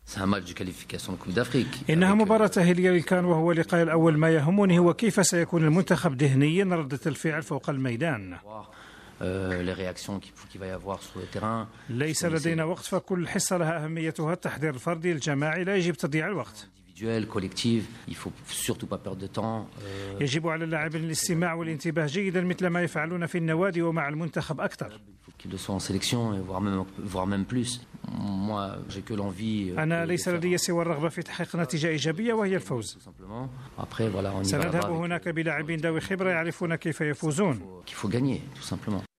إنها مباراة تأهيلية للكان وهو اللقاء الأول. ما يهمني هو كيف سيكون المنتخب ذهنيا ردة الفعل فوق الميدان. ليس لدينا وقت، فكل حصة لها أهميتها. التحضير الفردي الجماعي لا يجب تضييع الوقت. يجب على اللاعبين الاستماع والانتباه جيدا مثل ما يفعلون في النوادي ومع المنتخب أكثر. أنا ليس لدي سوى الرغبة في تحقيق نتيجة إيجابية وهي الفوز. سنذهب هناك بلاعبين ذوي خبرة يعرفون كيف يفوزون.